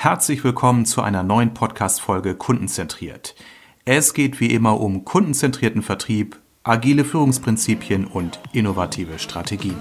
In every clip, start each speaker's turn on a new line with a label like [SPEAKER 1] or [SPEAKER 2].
[SPEAKER 1] Herzlich willkommen zu einer neuen Podcast-Folge Kundenzentriert. Es geht wie immer um kundenzentrierten Vertrieb, agile Führungsprinzipien und innovative Strategien.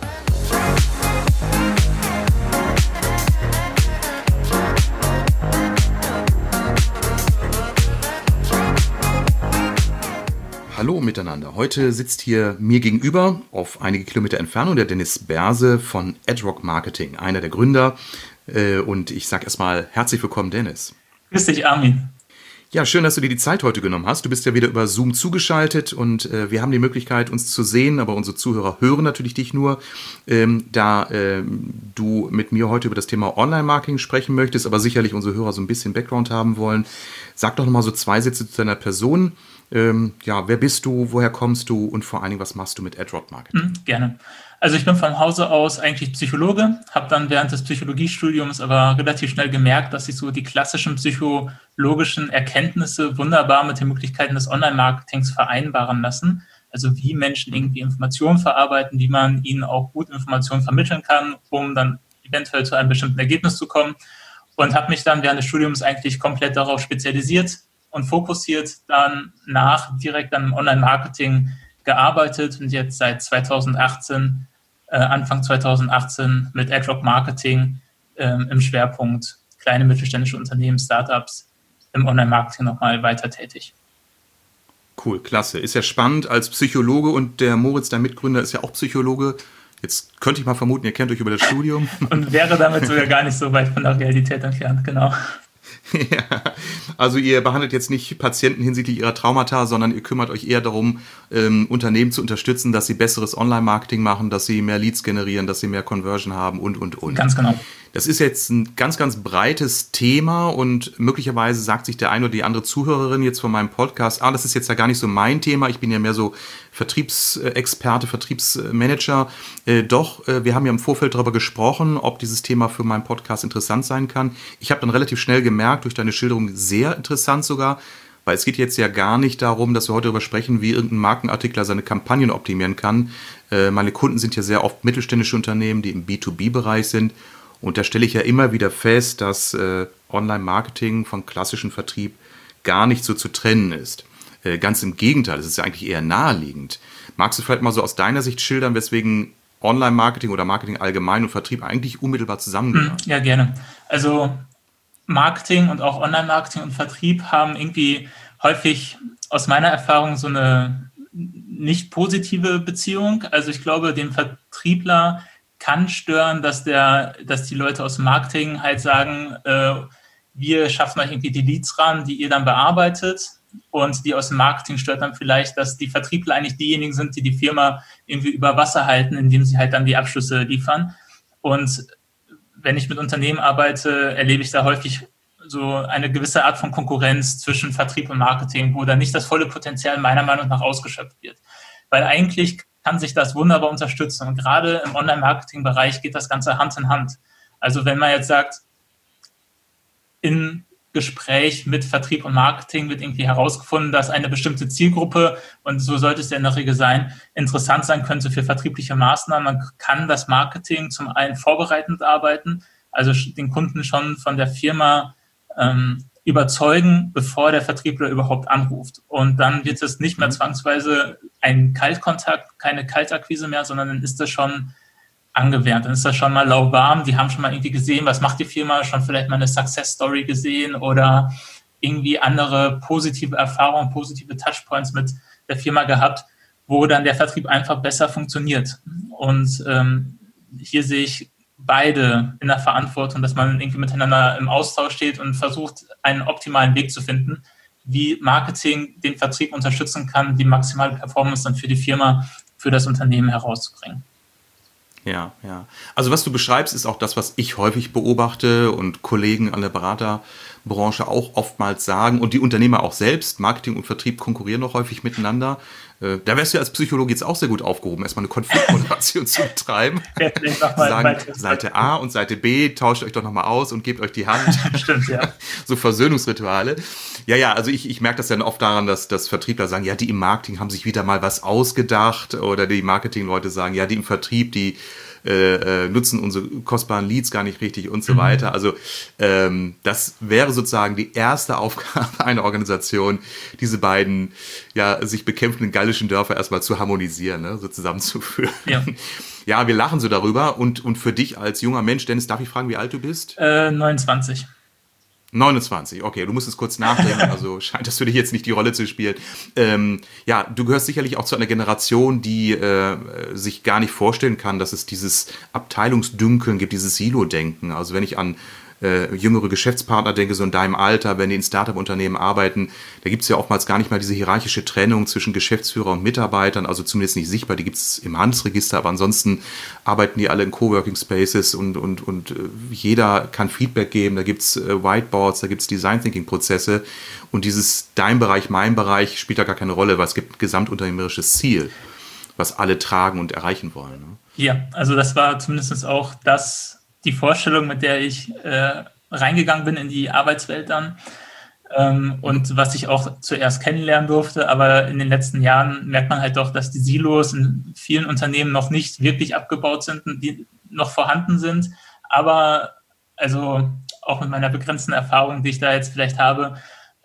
[SPEAKER 1] Hallo miteinander. Heute sitzt hier mir gegenüber auf einige Kilometer Entfernung der Dennis Berse von AdRock Marketing, einer der Gründer. Und ich sage erstmal herzlich willkommen, Dennis.
[SPEAKER 2] Grüß dich, Armin.
[SPEAKER 1] Ja, schön, dass du dir die Zeit heute genommen hast. Du bist ja wieder über Zoom zugeschaltet und wir haben die Möglichkeit, uns zu sehen, aber unsere Zuhörer hören natürlich dich nur, da du mit mir heute über das Thema Online-Marketing sprechen möchtest, aber sicherlich unsere Hörer so ein bisschen Background haben wollen. Sag doch nochmal so 2 Sätze zu deiner Person. Wer bist du, woher kommst du und vor allen Dingen, was machst du mit AdRock Marketing?
[SPEAKER 2] Gerne. Also ich bin von Hause aus eigentlich Psychologe, habe dann während des Psychologiestudiums aber relativ schnell gemerkt, dass ich so die klassischen psychologischen Erkenntnisse wunderbar mit den Möglichkeiten des Online-Marketings vereinbaren lassen. Also wie Menschen irgendwie Informationen verarbeiten, wie man ihnen auch gut Informationen vermitteln kann, um dann eventuell zu einem bestimmten Ergebnis zu kommen. Und habe mich dann während des Studiums eigentlich komplett darauf spezialisiert und fokussiert, dann direkt am Online-Marketing gearbeitet und jetzt seit Anfang 2018 mit AdRock Marketing im Schwerpunkt kleine mittelständische Unternehmen, Startups im Online-Marketing nochmal weiter tätig.
[SPEAKER 1] Cool, klasse. Ist ja spannend als Psychologe und der Moritz, dein Mitgründer, ist ja auch Psychologe. Jetzt könnte ich mal vermuten, ihr kennt euch über das Studium.
[SPEAKER 2] Und wäre damit sogar gar nicht so weit von der Realität entfernt, genau.
[SPEAKER 1] Ja, also ihr behandelt jetzt nicht Patienten hinsichtlich ihrer Traumata, sondern ihr kümmert euch eher darum, Unternehmen zu unterstützen, dass sie besseres Online-Marketing machen, dass sie mehr Leads generieren, dass sie mehr Conversion haben und.
[SPEAKER 2] Ganz genau.
[SPEAKER 1] Das ist jetzt ein ganz, ganz breites Thema und möglicherweise sagt sich der eine oder die andere Zuhörerin jetzt von meinem Podcast, das ist jetzt ja gar nicht so mein Thema, ich bin ja mehr so Vertriebsexperte, Vertriebsmanager. Wir haben ja im Vorfeld darüber gesprochen, ob dieses Thema für meinen Podcast interessant sein kann. Ich habe dann relativ schnell gemerkt, durch deine Schilderung sehr interessant sogar, weil es geht jetzt ja gar nicht darum, dass wir heute darüber sprechen, wie irgendein Markenartikler seine Kampagnen optimieren kann. Meine Kunden sind ja sehr oft mittelständische Unternehmen, die im B2B-Bereich sind. Und da stelle ich ja immer wieder fest, dass Online-Marketing von klassischem Vertrieb gar nicht so zu trennen ist. Ganz im Gegenteil, es ist ja eigentlich eher naheliegend. Magst du vielleicht mal so aus deiner Sicht schildern, weswegen Online-Marketing oder Marketing allgemein und Vertrieb eigentlich unmittelbar zusammengehören?
[SPEAKER 2] Ja, gerne. Also Marketing und auch Online-Marketing und Vertrieb haben irgendwie häufig aus meiner Erfahrung so eine nicht positive Beziehung. Also ich glaube, den Vertriebler kann stören, dass die Leute aus dem Marketing halt sagen, wir schaffen euch irgendwie die Leads ran, die ihr dann bearbeitet. Und die aus dem Marketing stört dann vielleicht, dass die Vertriebler eigentlich diejenigen sind, die die Firma irgendwie über Wasser halten, indem sie halt dann die Abschlüsse liefern. Und wenn ich mit Unternehmen arbeite, erlebe ich da häufig so eine gewisse Art von Konkurrenz zwischen Vertrieb und Marketing, wo dann nicht das volle Potenzial meiner Meinung nach ausgeschöpft wird. Weil eigentlich kann sich das wunderbar unterstützen. Und gerade im Online-Marketing-Bereich geht das Ganze Hand in Hand. Also wenn man jetzt sagt, in Gespräch mit Vertrieb und Marketing wird irgendwie herausgefunden, dass eine bestimmte Zielgruppe, und so sollte es ja in der Regel sein, interessant sein könnte für vertriebliche Maßnahmen. Man kann das Marketing zum einen vorbereitend arbeiten, also den Kunden schon von der Firma überzeugen, bevor der Vertriebler überhaupt anruft. Und dann wird es nicht mehr zwangsweise ein Kaltkontakt, keine Kaltakquise mehr, sondern dann ist das schon angewärmt. Dann ist das schon mal lauwarm. Die haben schon mal irgendwie gesehen, was macht die Firma, schon vielleicht mal eine Success-Story gesehen oder irgendwie andere positive Erfahrungen, positive Touchpoints mit der Firma gehabt, wo dann der Vertrieb einfach besser funktioniert. Und hier sehe ich beide in der Verantwortung, dass man irgendwie miteinander im Austausch steht und versucht, einen optimalen Weg zu finden, wie Marketing den Vertrieb unterstützen kann, die maximale Performance dann für die Firma, für das Unternehmen herauszubringen.
[SPEAKER 1] Ja. Also was du beschreibst, ist auch das, was ich häufig beobachte und Kollegen an der Beraterbranche auch oftmals sagen und die Unternehmer auch selbst. Marketing und Vertrieb konkurrieren noch häufig miteinander. Da wärst du ja als Psychologe jetzt auch sehr gut aufgehoben, erstmal eine Konfliktmoderation zu betreiben. Sagen, Seite A und Seite B, tauscht euch doch nochmal aus und gebt euch die Hand.
[SPEAKER 2] Stimmt, ja.
[SPEAKER 1] So Versöhnungsrituale. Ja, also ich merke das dann oft daran, dass Vertriebler sagen, ja, die im Marketing haben sich wieder mal was ausgedacht oder die Marketingleute sagen, ja, die im Vertrieb, die nutzen unsere kostbaren Leads gar nicht richtig und so weiter. Also das wäre sozusagen die erste Aufgabe einer Organisation, diese beiden sich bekämpfenden gallischen Dörfer erstmal zu harmonisieren, ne? So zusammenzuführen. Ja, wir lachen so darüber. Und für dich als junger Mensch, Dennis, darf ich fragen, wie alt du bist?
[SPEAKER 2] 29.
[SPEAKER 1] 29, okay, du musst es kurz nachdenken, also scheint das für dich jetzt nicht die Rolle zu spielen. Du gehörst sicherlich auch zu einer Generation, die sich gar nicht vorstellen kann, dass es dieses Abteilungsdünkeln gibt, dieses Silo-Denken. Also wenn ich an jüngere Geschäftspartner denke, so in deinem Alter, wenn die in Startup-Unternehmen arbeiten, da gibt es ja oftmals gar nicht mal diese hierarchische Trennung zwischen Geschäftsführer und Mitarbeitern, also zumindest nicht sichtbar, die gibt es im Handelsregister, aber ansonsten arbeiten die alle in Coworking Spaces und jeder kann Feedback geben, da gibt es Whiteboards, da gibt es Design Thinking Prozesse und dieses dein Bereich, mein Bereich spielt da gar keine Rolle, weil es gibt ein gesamtunternehmerisches Ziel, was alle tragen und erreichen wollen. Ne?
[SPEAKER 2] Ja, also das war zumindest auch die Vorstellung, mit der ich reingegangen bin in die Arbeitswelt dann und was ich auch zuerst kennenlernen durfte. Aber in den letzten Jahren merkt man halt doch, dass die Silos in vielen Unternehmen noch nicht wirklich abgebaut sind, die noch vorhanden sind. Aber also auch mit meiner begrenzten Erfahrung, die ich da jetzt vielleicht habe,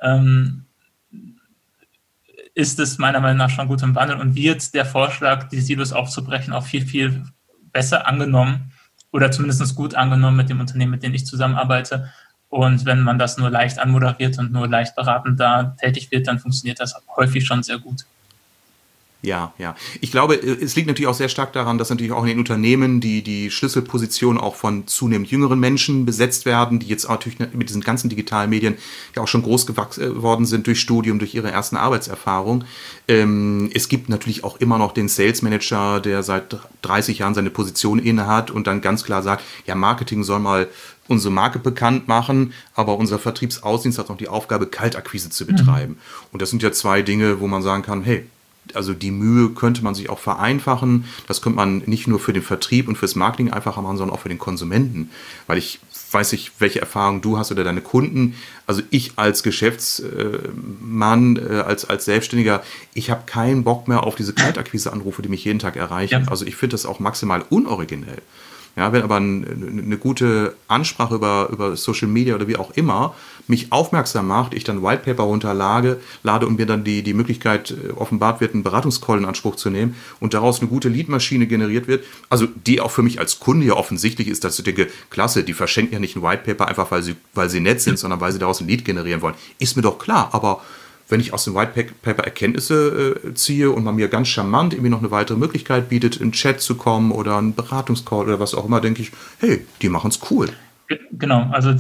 [SPEAKER 2] ist es meiner Meinung nach schon gut im Wandel und wird der Vorschlag, die Silos aufzubrechen, auch viel, viel besser angenommen. Oder zumindest gut angenommen mit dem Unternehmen, mit dem ich zusammenarbeite. Und wenn man das nur leicht anmoderiert und nur leicht beratend da tätig wird, dann funktioniert das häufig schon sehr gut.
[SPEAKER 1] Ja. Ich glaube, es liegt natürlich auch sehr stark daran, dass natürlich auch in den Unternehmen die Schlüsselpositionen auch von zunehmend jüngeren Menschen besetzt werden, die jetzt auch natürlich mit diesen ganzen digitalen Medien ja auch schon groß geworden sind durch Studium, durch ihre ersten Arbeitserfahrung. Es gibt natürlich auch immer noch den Sales Manager, der seit 30 Jahren seine Position innehat und dann ganz klar sagt, ja, Marketing soll mal unsere Marke bekannt machen, aber unser Vertriebsaußendienst hat noch die Aufgabe, Kaltakquise zu betreiben. Und das sind ja zwei Dinge, wo man sagen kann, hey, also die Mühe könnte man sich auch vereinfachen. Das könnte man nicht nur für den Vertrieb und fürs Marketing einfacher machen, sondern auch für den Konsumenten. Weil ich weiß nicht, welche Erfahrungen du hast oder deine Kunden. Also ich als Geschäftsmann, als Selbstständiger, ich habe keinen Bock mehr auf diese Kaltakquise-Anrufe, die mich jeden Tag erreichen. Ja. Also ich finde das auch maximal unoriginell. Ja, wenn aber eine gute Ansprache über Social Media oder wie auch immer mich aufmerksam macht, ich dann White Paper runterlade und mir dann die Möglichkeit offenbart wird, einen Beratungscall in Anspruch zu nehmen und daraus eine gute Leadmaschine generiert wird, also die auch für mich als Kunde ja offensichtlich ist, dass ich denke, klasse, die verschenken ja nicht ein White Paper einfach, weil sie nett sind, sondern weil sie daraus ein Lead generieren wollen. Ist mir doch klar, aber wenn ich aus dem White Paper Erkenntnisse ziehe und man mir ganz charmant irgendwie noch eine weitere Möglichkeit bietet, in den Chat zu kommen oder einen Beratungscall oder was auch immer, denke ich, hey, die machen es cool.
[SPEAKER 2] Genau, also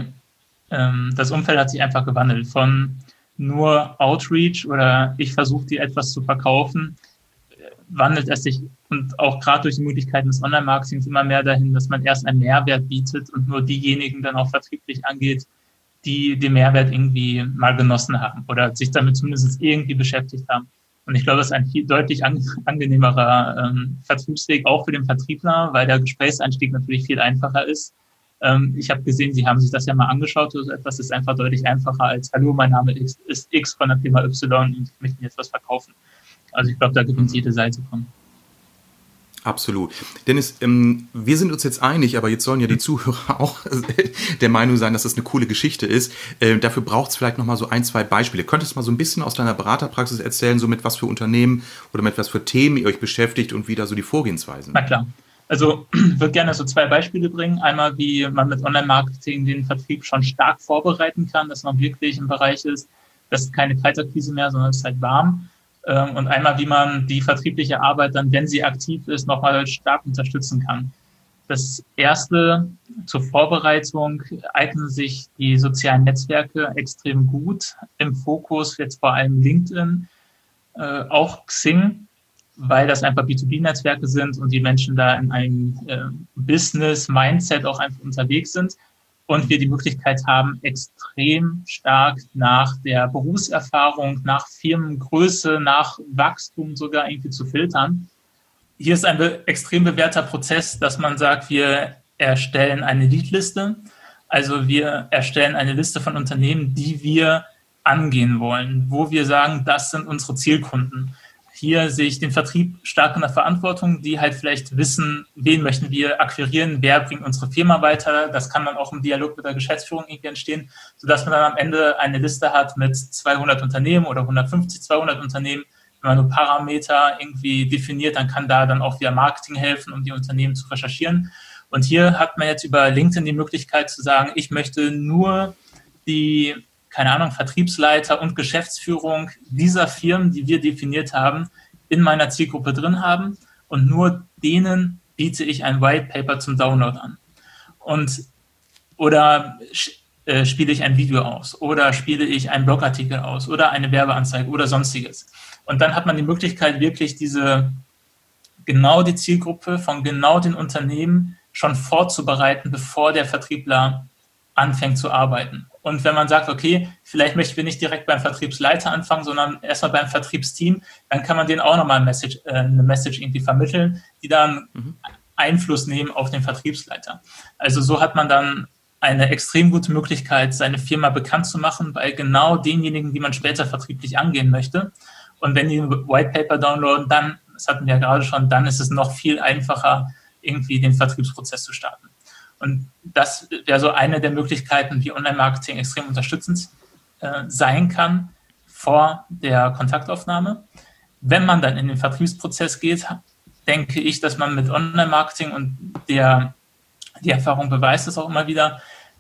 [SPEAKER 2] das Umfeld hat sich einfach gewandelt von nur Outreach oder ich versuche dir etwas zu verkaufen, wandelt es sich und auch gerade durch die Möglichkeiten des Online-Marketings immer mehr dahin, dass man erst einen Mehrwert bietet und nur diejenigen dann auch vertrieblich angeht, die den Mehrwert irgendwie mal genossen haben oder sich damit zumindest irgendwie beschäftigt haben. Und ich glaube, das ist ein viel deutlich angenehmerer Vertriebsweg, auch für den Vertriebler, weil der Gesprächseinstieg natürlich viel einfacher ist. Ich habe gesehen, Sie haben sich das ja mal angeschaut oder so etwas, ist einfach deutlich einfacher als, hallo, mein Name ist X von der Firma Y und ich möchte Ihnen jetzt was verkaufen. Also ich glaube, da gewinnt jede Seite von.
[SPEAKER 1] Absolut. Dennis, wir sind uns jetzt einig, aber jetzt sollen ja die Zuhörer auch der Meinung sein, dass das eine coole Geschichte ist. Dafür braucht es vielleicht nochmal so 1, 2 Beispiele. Könntest du mal so ein bisschen aus deiner Beraterpraxis erzählen, so mit was für Unternehmen oder mit was für Themen ihr euch beschäftigt und wie da so die Vorgehensweisen?
[SPEAKER 2] Na klar. Also ich würde gerne so 2 Beispiele bringen. Einmal, wie man mit Online-Marketing den Vertrieb schon stark vorbereiten kann, dass man wirklich im Bereich ist, das ist keine Kaltakquise mehr, sondern es ist halt warm. Und einmal, wie man die vertriebliche Arbeit dann, wenn sie aktiv ist, nochmal stark unterstützen kann. Das Erste, zur Vorbereitung eignen sich die sozialen Netzwerke extrem gut. Im Fokus jetzt vor allem LinkedIn, auch Xing, weil das einfach B2B-Netzwerke sind und die Menschen da in einem Business-Mindset auch einfach unterwegs sind. Und wir die Möglichkeit haben, extrem stark nach der Berufserfahrung, nach Firmengröße, nach Wachstum sogar irgendwie zu filtern. Hier ist ein extrem bewährter Prozess, dass man sagt, wir erstellen eine Leadliste. Also wir erstellen eine Liste von Unternehmen, die wir angehen wollen, wo wir sagen, das sind unsere Zielkunden. hier sehe ich den Vertrieb stark in der Verantwortung, die halt vielleicht wissen, wen möchten wir akquirieren, wer bringt unsere Firma weiter. Das kann dann auch im Dialog mit der Geschäftsführung irgendwie entstehen, sodass man dann am Ende eine Liste hat mit 200 Unternehmen oder 150, 200 Unternehmen. Wenn man nur Parameter irgendwie definiert, dann kann da dann auch wieder Marketing helfen, um die Unternehmen zu recherchieren. Und hier hat man jetzt über LinkedIn die Möglichkeit zu sagen, ich möchte nur die, keine Ahnung, Vertriebsleiter und Geschäftsführung dieser Firmen, die wir definiert haben, in meiner Zielgruppe drin haben und nur denen biete ich ein White Paper zum Download an. Oder spiele ich ein Video aus oder spiele ich einen Blogartikel aus oder eine Werbeanzeige oder sonstiges. Und dann hat man die Möglichkeit, wirklich genau die Zielgruppe von genau den Unternehmen schon vorzubereiten, bevor der Vertriebler anfängt zu arbeiten. Und wenn man sagt, okay, vielleicht möchten wir nicht direkt beim Vertriebsleiter anfangen, sondern erstmal beim Vertriebsteam, dann kann man denen auch nochmal eine Message irgendwie vermitteln, die dann Einfluss nehmen auf den Vertriebsleiter. Also so hat man dann eine extrem gute Möglichkeit, seine Firma bekannt zu machen bei genau denjenigen, die man später vertrieblich angehen möchte. Und wenn die White Paper downloaden, dann, das hatten wir ja gerade schon, dann ist es noch viel einfacher, irgendwie den Vertriebsprozess zu starten. Und das wäre so eine der Möglichkeiten, wie Online-Marketing extrem unterstützend sein kann vor der Kontaktaufnahme. Wenn man dann in den Vertriebsprozess geht, denke ich, dass man mit Online-Marketing und die Erfahrung beweist es auch immer wieder,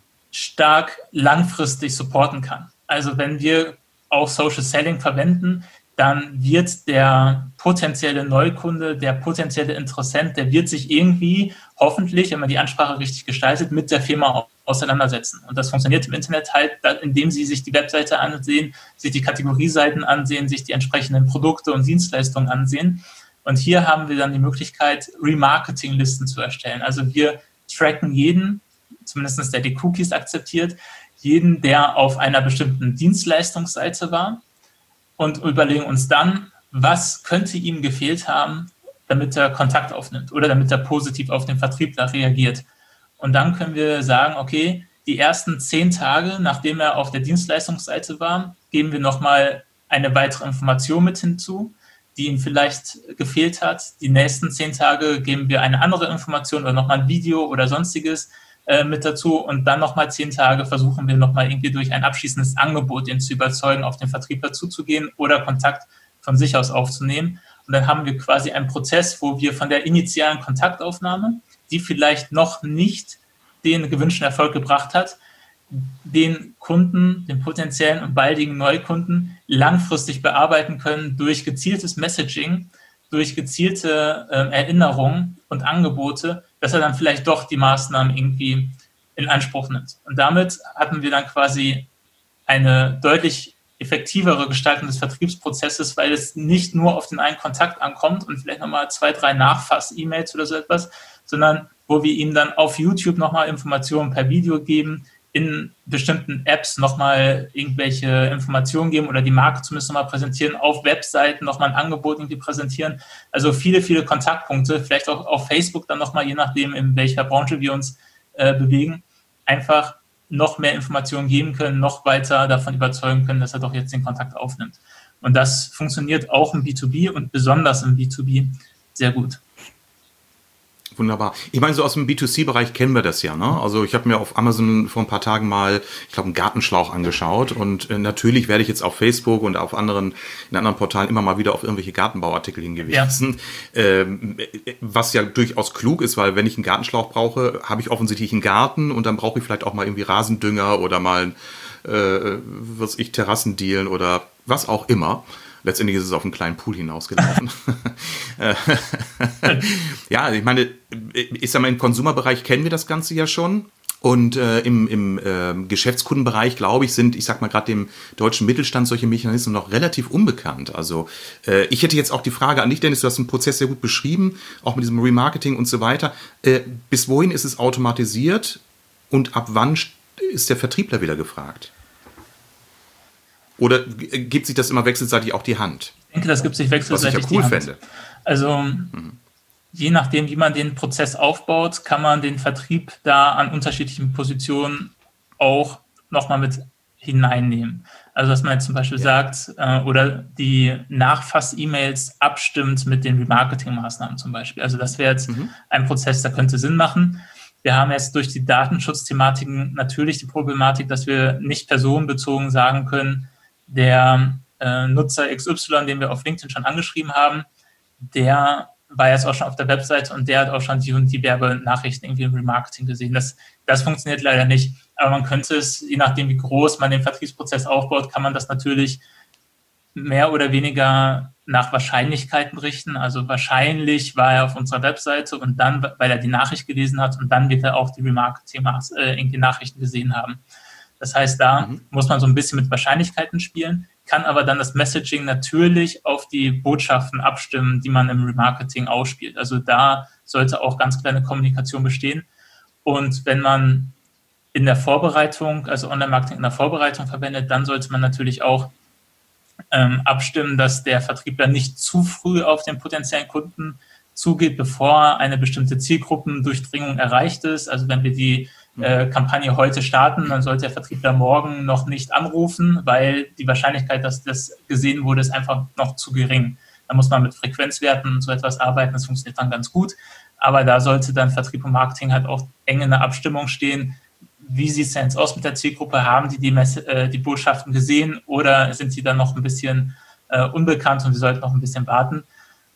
[SPEAKER 2] stark langfristig supporten kann. Also wenn wir auch Social Selling verwenden, dann wird der potenzielle Neukunde, der potenzielle Interessent, der wird sich irgendwie, hoffentlich, wenn man die Ansprache richtig gestaltet, mit der Firma auseinandersetzen. Und das funktioniert im Internet halt, indem Sie sich die Webseite ansehen, sich die Kategorieseiten ansehen, sich die entsprechenden Produkte und Dienstleistungen ansehen. Und hier haben wir dann die Möglichkeit, Remarketing-Listen zu erstellen. Also wir tracken jeden, zumindest der die Cookies akzeptiert, jeden, der auf einer bestimmten Dienstleistungsseite war, und überlegen uns dann, was könnte ihm gefehlt haben, damit er Kontakt aufnimmt oder damit er positiv auf den Vertriebler reagiert. Und dann können wir sagen, okay, die ersten 10 Tage, nachdem er auf der Dienstleistungsseite war, geben wir nochmal eine weitere Information mit hinzu, die ihm vielleicht gefehlt hat. Die nächsten 10 Tage geben wir eine andere Information oder nochmal ein Video oder sonstiges mit dazu. Und dann nochmal 10 Tage versuchen wir nochmal irgendwie durch ein abschließendes Angebot, ihn zu überzeugen, auf den Vertriebler zuzugehen oder Kontakt von sich aus aufzunehmen. Und dann haben wir quasi einen Prozess, wo wir von der initialen Kontaktaufnahme, die vielleicht noch nicht den gewünschten Erfolg gebracht hat, den Kunden, den potenziellen und baldigen Neukunden langfristig bearbeiten können durch gezieltes Messaging, durch gezielte Erinnerungen und Angebote, dass er dann vielleicht doch die Maßnahmen irgendwie in Anspruch nimmt. Und damit hatten wir dann quasi eine deutlich effektivere Gestaltung des Vertriebsprozesses, weil es nicht nur auf den einen Kontakt ankommt und vielleicht nochmal 2, 3 Nachfass-E-Mails oder so etwas, sondern wo wir ihm dann auf YouTube nochmal Informationen per Video geben, in bestimmten Apps nochmal irgendwelche Informationen geben oder die Marke zumindest nochmal präsentieren, auf Webseiten nochmal ein Angebot irgendwie präsentieren. Also viele, viele Kontaktpunkte, vielleicht auch auf Facebook dann nochmal, je nachdem, in welcher Branche wir uns bewegen, einfach noch mehr Informationen geben können, noch weiter davon überzeugen können, dass er doch jetzt den Kontakt aufnimmt. Und das funktioniert auch im B2B und besonders im B2B sehr gut.
[SPEAKER 1] Wunderbar. Ich meine, so aus dem B2C-Bereich kennen wir das ja, ne? Also ich habe mir auf Amazon vor ein paar Tagen mal, ich glaube, einen Gartenschlauch angeschaut und natürlich werde ich jetzt auf Facebook und auf in anderen Portalen immer mal wieder auf irgendwelche Gartenbauartikel hingewiesen, was ja durchaus klug ist, weil wenn ich einen Gartenschlauch brauche, habe ich offensichtlich einen Garten und dann brauche ich vielleicht auch mal irgendwie Rasendünger oder mal Terrassendielen oder was auch immer. Letztendlich ist es auf einen kleinen Pool hinausgelaufen. Ja, ich meine, ich sag mal, im Konsumerbereich kennen wir das Ganze ja schon. Und im Geschäftskundenbereich, glaube ich, sind, ich sag mal, gerade dem deutschen Mittelstand solche Mechanismen noch relativ unbekannt. Also ich hätte jetzt auch die Frage an dich, Dennis, du hast den Prozess sehr gut beschrieben, auch mit diesem Remarketing und so weiter. Bis wohin ist es automatisiert und ab wann ist der Vertriebler wieder gefragt? Oder gibt sich das immer wechselseitig auch die Hand?
[SPEAKER 2] Ich denke, das gibt sich wechselseitig
[SPEAKER 1] was ich ja cool fände.
[SPEAKER 2] Also je nachdem, wie man den Prozess aufbaut, kann man den Vertrieb da an unterschiedlichen Positionen auch nochmal mit hineinnehmen. Also dass man jetzt zum Beispiel sagt, oder die Nachfass-E-Mails abstimmt mit den Remarketing-Maßnahmen zum Beispiel. Also das wäre jetzt ein Prozess, der könnte Sinn machen. Wir haben jetzt durch die Datenschutzthematiken natürlich die Problematik, dass wir nicht personenbezogen sagen können, der Nutzer XY, den wir auf LinkedIn schon angeschrieben haben, der war jetzt auch schon auf der Webseite und der hat auch schon die und die Werbenachrichten irgendwie im Remarketing gesehen. Das funktioniert leider nicht. Aber man könnte es, je nachdem wie groß man den Vertriebsprozess aufbaut, kann man das natürlich mehr oder weniger nach Wahrscheinlichkeiten richten. Also wahrscheinlich war er auf unserer Webseite und dann, weil er die Nachricht gelesen hat und dann wird er auch die Remarketing-Nachrichten gesehen haben. Das heißt, da muss man so ein bisschen mit Wahrscheinlichkeiten spielen, kann aber dann das Messaging natürlich auf die Botschaften abstimmen, die man im Remarketing ausspielt. Also da sollte auch ganz kleine Kommunikation bestehen. Und wenn man in der Vorbereitung, also Online-Marketing in der Vorbereitung verwendet, dann sollte man natürlich auch abstimmen, dass der Vertriebler nicht zu früh auf den potenziellen Kunden zugeht, bevor eine bestimmte Zielgruppendurchdringung erreicht ist. Also wenn wir die Kampagne heute starten, dann sollte der Vertriebler morgen noch nicht anrufen, weil die Wahrscheinlichkeit, dass das gesehen wurde, ist einfach noch zu gering. Da muss man mit Frequenzwerten und so etwas arbeiten, das funktioniert dann ganz gut. Aber da sollte dann Vertrieb und Marketing halt auch eng in der Abstimmung stehen. Wie sieht es denn jetzt aus mit der Zielgruppe? Haben die Botschaften gesehen oder sind sie dann noch ein bisschen unbekannt und wir sollten noch ein bisschen warten?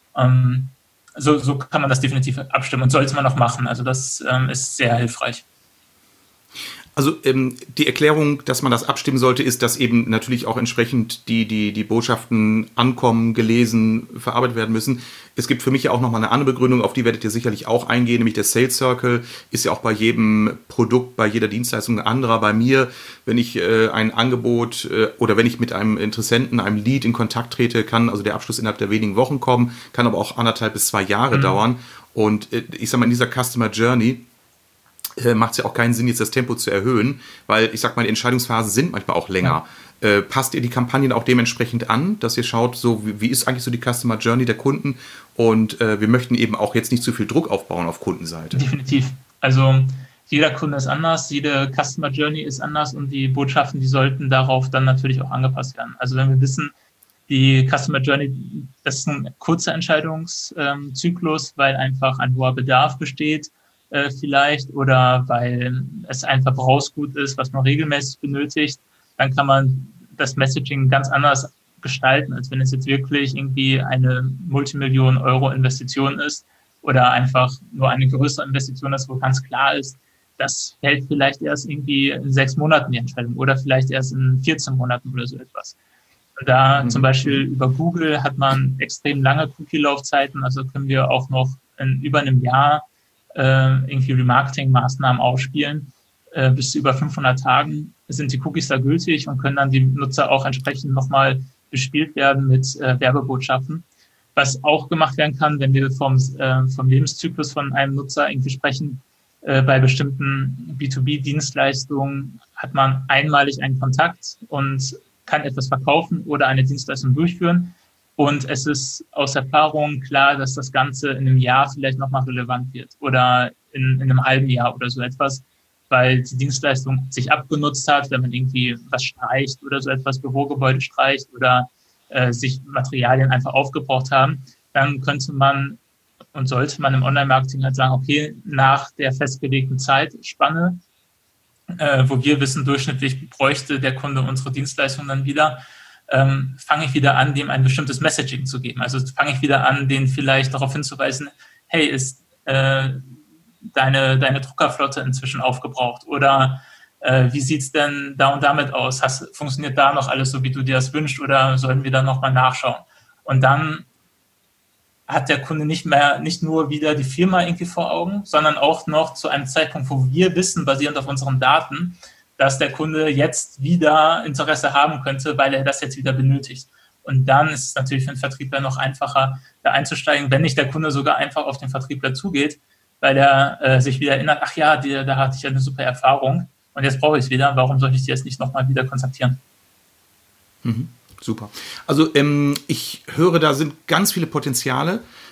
[SPEAKER 2] So kann man das definitiv abstimmen und sollte man noch machen. Also das ist sehr hilfreich.
[SPEAKER 1] Also die Erklärung, dass man das abstimmen sollte, ist, dass eben natürlich auch entsprechend die Botschaften ankommen, gelesen, verarbeitet werden müssen. Es gibt für mich ja auch nochmal eine andere Begründung, auf die werdet ihr sicherlich auch eingehen, nämlich der Sales Circle ist ja auch bei jedem Produkt, bei jeder Dienstleistung ein anderer. Bei mir, wenn ich ein Angebot oder wenn ich mit einem Interessenten, einem Lead in Kontakt trete, kann also der Abschluss innerhalb der wenigen Wochen kommen, kann aber auch 1,5 bis 2 Jahre dauern. Und ich sag mal, in dieser Customer Journey macht es ja auch keinen Sinn, jetzt das Tempo zu erhöhen, weil ich sag mal, die Entscheidungsphasen sind manchmal auch länger. Ja. Passt ihr die Kampagnen auch dementsprechend an, dass ihr schaut, so wie ist eigentlich so die Customer Journey der Kunden und wir möchten eben auch jetzt nicht zu viel Druck aufbauen auf Kundenseite.
[SPEAKER 2] Definitiv. Also jeder Kunde ist anders, jede Customer Journey ist anders und die Botschaften, die sollten darauf dann natürlich auch angepasst werden. Also wenn wir wissen, die Customer Journey, das ist ein kurzer Entscheidungszyklus, weil einfach ein hoher Bedarf besteht, vielleicht, oder weil es ein Verbrauchsgut ist, was man regelmäßig benötigt, dann kann man das Messaging ganz anders gestalten, als wenn es jetzt wirklich irgendwie eine Multimillionen-Euro-Investition ist oder einfach nur eine größere Investition ist, wo ganz klar ist, das fällt vielleicht erst irgendwie in 6 Monaten die Entscheidung oder vielleicht erst in 14 Monaten oder so etwas. Und da zum Beispiel über Google hat man extrem lange Cookie-Laufzeiten, also können wir auch noch in über einem Jahr irgendwie Remarketing-Maßnahmen ausspielen. Bis zu über 500 Tagen sind die Cookies da gültig und können dann die Nutzer auch entsprechend nochmal bespielt werden mit Werbebotschaften. Was auch gemacht werden kann, wenn wir vom Lebenszyklus von einem Nutzer irgendwie sprechen, bei bestimmten B2B-Dienstleistungen hat man einmalig einen Kontakt und kann etwas verkaufen oder eine Dienstleistung durchführen. Und es ist aus Erfahrung klar, dass das Ganze in einem Jahr vielleicht nochmal relevant wird oder in einem halben Jahr oder so etwas, weil die Dienstleistung sich abgenutzt hat, wenn man irgendwie was streicht oder so etwas, Bürogebäude streicht oder sich Materialien einfach aufgebraucht haben, dann könnte man und sollte man im Online-Marketing halt sagen, okay, nach der festgelegten Zeitspanne, wo wir wissen, durchschnittlich bräuchte der Kunde unsere Dienstleistung dann wieder, fange ich wieder an, dem ein bestimmtes Messaging zu geben. Also fange ich wieder an, den vielleicht darauf hinzuweisen, hey, ist deine Druckerflotte inzwischen aufgebraucht? Oder wie sieht's denn da und damit aus? Funktioniert da noch alles so, wie du dir das wünschst? Oder sollen wir da nochmal nachschauen? Und dann hat der Kunde nicht nur wieder die Firma irgendwie vor Augen, sondern auch noch zu einem Zeitpunkt, wo wir wissen, basierend auf unseren Daten, dass der Kunde jetzt wieder Interesse haben könnte, weil er das jetzt wieder benötigt. Und dann ist es natürlich für den Vertriebler noch einfacher, da einzusteigen, wenn nicht der Kunde sogar einfach auf den Vertriebler zugeht, weil er sich wieder erinnert, ach ja, da hatte ich ja eine super Erfahrung und jetzt brauche ich es wieder, warum soll ich die jetzt nicht nochmal wieder kontaktieren?
[SPEAKER 1] Super. Also ich höre, da sind ganz viele Potenziale.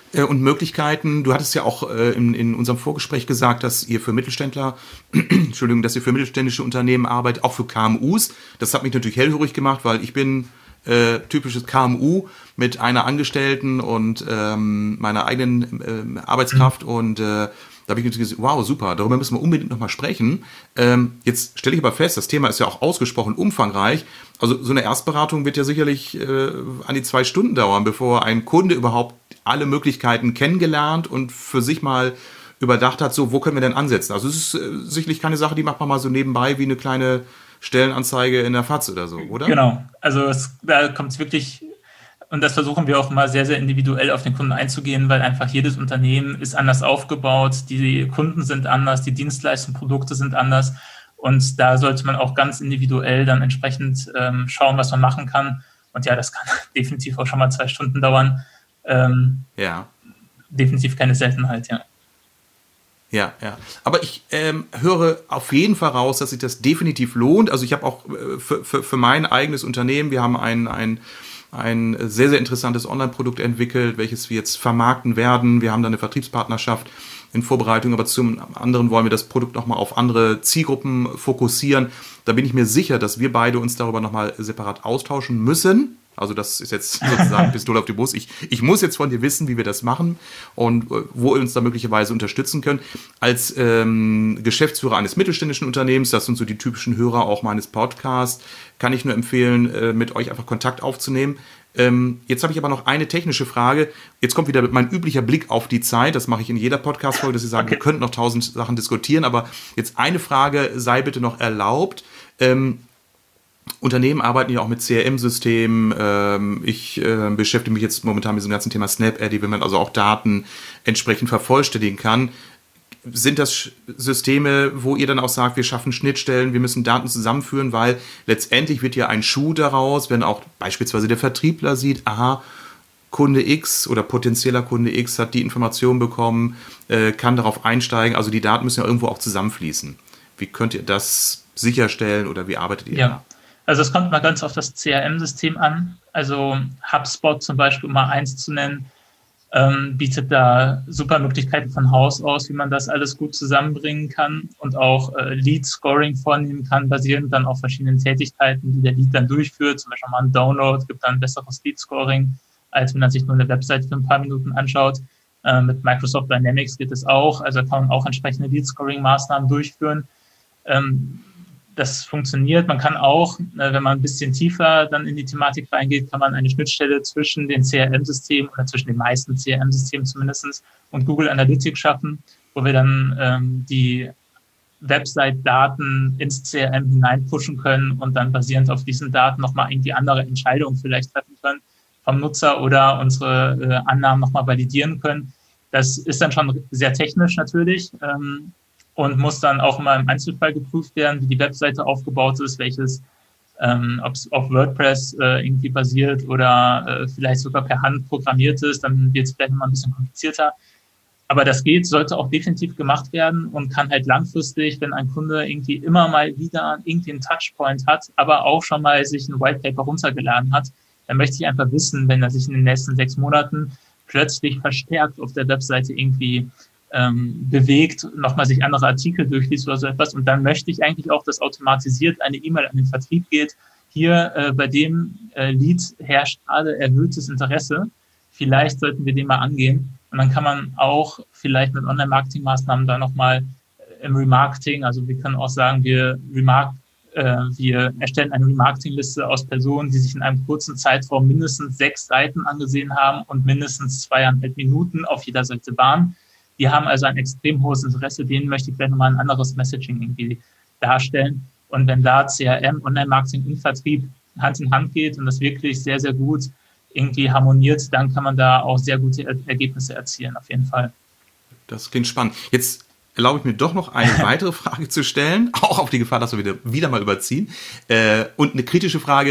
[SPEAKER 1] Und Möglichkeiten, du hattest ja auch in unserem Vorgespräch gesagt, dass ihr für Mittelständler, Entschuldigung, dass ihr für mittelständische Unternehmen arbeitet, auch für KMUs. Das hat mich natürlich hellhörig gemacht, weil ich bin typisches KMU mit einer Angestellten und meiner eigenen Arbeitskraft und da habe ich natürlich gesagt, wow, super, darüber müssen wir unbedingt nochmal sprechen. Jetzt stelle ich aber fest, das Thema ist ja auch ausgesprochen umfangreich. Also so eine Erstberatung wird ja sicherlich an die 2 Stunden dauern, bevor ein Kunde überhaupt alle Möglichkeiten kennengelernt und für sich mal überdacht hat, so, wo können wir denn ansetzen? Also es ist sicherlich keine Sache, die macht man mal so nebenbei wie eine kleine Stellenanzeige in der FAZ oder so, oder?
[SPEAKER 2] Genau, also da kommt es wirklich, und das versuchen wir auch immer sehr, sehr individuell auf den Kunden einzugehen, weil einfach jedes Unternehmen ist anders aufgebaut, die Kunden sind anders, die Dienstleistungen, Produkte sind anders und da sollte man auch ganz individuell dann entsprechend schauen, was man machen kann. Und ja, das kann definitiv auch schon mal 2 Stunden dauern.
[SPEAKER 1] Ja.
[SPEAKER 2] Definitiv keine Seltenheit, ja.
[SPEAKER 1] Ja. Aber ich höre auf jeden Fall raus, dass sich das definitiv lohnt. Also ich habe auch für mein eigenes Unternehmen, wir haben ein sehr, sehr interessantes Online-Produkt entwickelt, welches wir jetzt vermarkten werden. Wir haben da eine Vertriebspartnerschaft in Vorbereitung, aber zum anderen wollen wir das Produkt nochmal auf andere Zielgruppen fokussieren. Da bin ich mir sicher, dass wir beide uns darüber nochmal separat austauschen müssen. Also das ist jetzt sozusagen Pistole auf die Brust. Ich muss jetzt von dir wissen, wie wir das machen und wo ihr uns da möglicherweise unterstützen könnt. Als Geschäftsführer eines mittelständischen Unternehmens, das sind so die typischen Hörer auch meines Podcasts, kann ich nur empfehlen, mit euch einfach Kontakt aufzunehmen. Jetzt habe ich aber noch eine technische Frage. Jetzt kommt wieder mein üblicher Blick auf die Zeit. Das mache ich in jeder Podcast-Folge, dass ich sage, wir könnten noch 1000 Sachen diskutieren. Aber jetzt eine Frage sei bitte noch erlaubt. Unternehmen arbeiten ja auch mit CRM-Systemen. Ich beschäftige mich jetzt momentan mit diesem ganzen Thema Snap-Addy, wenn man also auch Daten entsprechend vervollständigen kann. Sind das Systeme, wo ihr dann auch sagt, wir schaffen Schnittstellen, wir müssen Daten zusammenführen, weil letztendlich wird ja ein Schuh daraus, wenn auch beispielsweise der Vertriebler sieht, aha, Kunde X oder potenzieller Kunde X hat die Information bekommen, kann darauf einsteigen. Also die Daten müssen ja irgendwo auch zusammenfließen. Wie könnt ihr das sicherstellen oder wie arbeitet ihr da?
[SPEAKER 2] Also es kommt mal ganz auf das CRM-System an. Also HubSpot zum Beispiel, um mal eins zu nennen, bietet da super Möglichkeiten von Haus aus, wie man das alles gut zusammenbringen kann und auch Lead-Scoring vornehmen kann, basierend dann auf verschiedenen Tätigkeiten, die der Lead dann durchführt. Zum Beispiel mal ein Download gibt dann ein besseres Lead-Scoring, als wenn man sich nur eine Webseite für ein paar Minuten anschaut. Mit Microsoft Dynamics geht es auch. Also kann man auch entsprechende Lead-Scoring-Maßnahmen durchführen. Das funktioniert. Man kann auch, wenn man ein bisschen tiefer dann in die Thematik reingeht, kann man eine Schnittstelle zwischen den CRM-Systemen oder zwischen den meisten CRM-Systemen zumindest und Google Analytics schaffen, wo wir dann die Website-Daten ins CRM hineinpushen können und dann basierend auf diesen Daten nochmal irgendwie andere Entscheidungen vielleicht treffen können vom Nutzer oder unsere Annahmen nochmal validieren können. Das ist dann schon sehr technisch natürlich, und muss dann auch immer im Einzelfall geprüft werden, wie die Webseite aufgebaut ist, welches, ob es auf WordPress irgendwie basiert oder vielleicht sogar per Hand programmiert ist, dann wird es vielleicht noch mal ein bisschen komplizierter. Aber das geht, sollte auch definitiv gemacht werden und kann halt langfristig, wenn ein Kunde irgendwie immer mal wieder irgendwie einen Touchpoint hat, aber auch schon mal sich ein Whitepaper runtergeladen hat, dann möchte ich einfach wissen, wenn er sich in den nächsten 6 Monaten plötzlich verstärkt auf der Webseite irgendwie bewegt, nochmal sich andere Artikel durchliest oder so etwas. Und dann möchte ich eigentlich auch, dass automatisiert eine E-Mail an den Vertrieb geht. Hier bei dem Lead herrscht gerade erhöhtes Interesse. Vielleicht sollten wir den mal angehen. Und dann kann man auch vielleicht mit Online-Marketing-Maßnahmen da nochmal im Remarketing, also wir können auch sagen, wir erstellen eine Remarketing-Liste aus Personen, die sich in einem kurzen Zeitraum mindestens 6 Seiten angesehen haben und mindestens 2,5 Minuten auf jeder Seite waren. Die haben also ein extrem hohes Interesse, denen möchte ich vielleicht nochmal ein anderes Messaging irgendwie darstellen. Und wenn da CRM, Online-Marketing und Vertrieb Hand in Hand geht und das wirklich sehr, sehr gut irgendwie harmoniert, dann kann man da auch sehr gute Ergebnisse erzielen, auf jeden Fall.
[SPEAKER 1] Das klingt spannend. Jetzt erlaube ich mir doch noch eine weitere Frage zu stellen, auch auf die Gefahr, dass wir wieder mal überziehen. Und eine kritische Frage.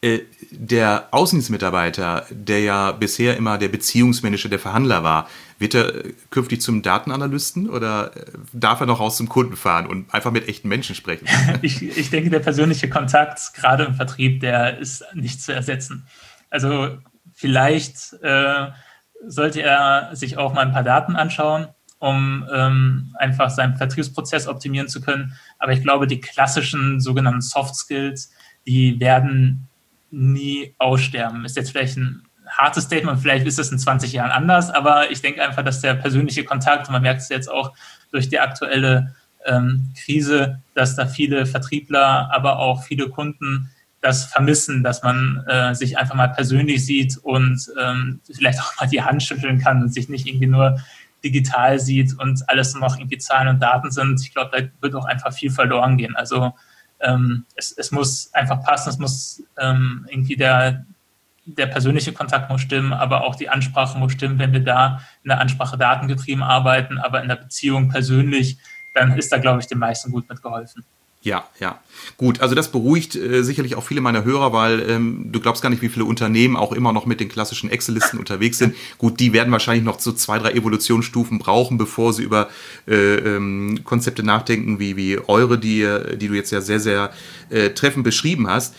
[SPEAKER 1] Der Außendienstmitarbeiter, der ja bisher immer der Beziehungsmanager, der Verhandler war, wird er künftig zum Datenanalysten oder darf er noch raus zum Kunden fahren und einfach mit echten Menschen sprechen?
[SPEAKER 2] Ich denke, der persönliche Kontakt, gerade im Vertrieb, der ist nicht zu ersetzen. Also vielleicht sollte er sich auch mal ein paar Daten anschauen, um einfach seinen Vertriebsprozess optimieren zu können. Aber ich glaube, die klassischen sogenannten Soft Skills, die werden nie aussterben. Ist jetzt vielleicht ein hartes Statement, vielleicht ist es in 20 Jahren anders, aber ich denke einfach, dass der persönliche Kontakt, und man merkt es jetzt auch durch die aktuelle Krise, dass da viele Vertriebler, aber auch viele Kunden das vermissen, dass man sich einfach mal persönlich sieht und vielleicht auch mal die Hand schütteln kann und sich nicht irgendwie nur digital sieht und alles noch irgendwie Zahlen und Daten sind. Ich glaube, da wird auch einfach viel verloren gehen. Also es muss einfach passen, es muss irgendwie der persönliche Kontakt muss stimmen, aber auch die Ansprache muss stimmen. Wenn wir da in der Ansprache datengetrieben arbeiten, aber in der Beziehung persönlich, dann ist da, glaube ich, den meisten gut mitgeholfen.
[SPEAKER 1] Ja. Gut, also das beruhigt sicherlich auch viele meiner Hörer, weil du glaubst gar nicht, wie viele Unternehmen auch immer noch mit den klassischen Excel-Listen unterwegs sind. Gut, die werden wahrscheinlich noch so 2, 3 Evolutionsstufen brauchen, bevor sie über Konzepte nachdenken, wie eure, die du jetzt ja sehr, sehr treffend beschrieben hast.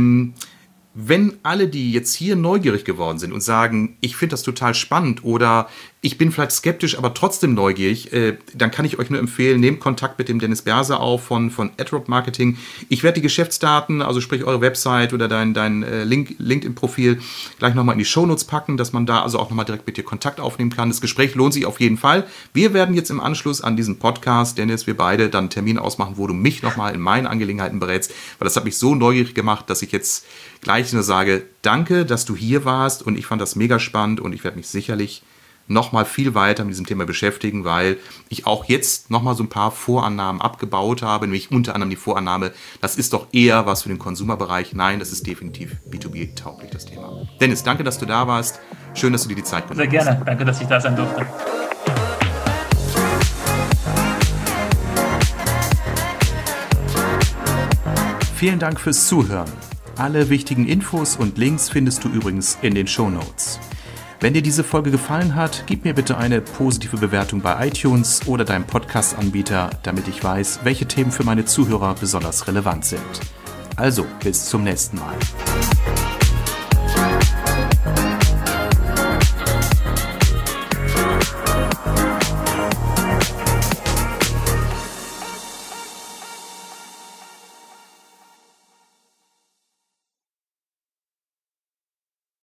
[SPEAKER 1] Wenn alle, die jetzt hier neugierig geworden sind und sagen, ich finde das total spannend oder ich bin vielleicht skeptisch, aber trotzdem neugierig, dann kann ich euch nur empfehlen, nehmt Kontakt mit dem Dennis Berse auf von AdRock Marketing. Ich werde die Geschäftsdaten, also sprich eure Website oder dein LinkedIn-Profil gleich nochmal in die Shownotes packen, dass man da also auch nochmal direkt mit dir Kontakt aufnehmen kann. Das Gespräch lohnt sich auf jeden Fall. Wir werden jetzt im Anschluss an diesen Podcast, Dennis, wir beide dann einen Termin ausmachen, wo du mich nochmal in meinen Angelegenheiten berätst, weil das hat mich so neugierig gemacht, dass ich jetzt gleich nur sage, danke, dass du hier warst und ich fand das mega spannend und ich werde mich sicherlich nochmal viel weiter mit diesem Thema beschäftigen, weil ich auch jetzt nochmal so ein paar Vorannahmen abgebaut habe, nämlich unter anderem die Vorannahme, das ist doch eher was für den Konsumerbereich. Nein, das ist definitiv B2B-tauglich, das Thema. Dennis, danke, dass du da warst. Schön, dass du dir die Zeit genommen hast.
[SPEAKER 2] Sehr gerne. Danke, dass ich da sein durfte.
[SPEAKER 1] Vielen Dank fürs Zuhören. Alle wichtigen Infos und Links findest du übrigens in den Shownotes. Wenn dir diese Folge gefallen hat, gib mir bitte eine positive Bewertung bei iTunes oder deinem Podcast-Anbieter, damit ich weiß, welche Themen für meine Zuhörer besonders relevant sind. Also, bis zum nächsten Mal.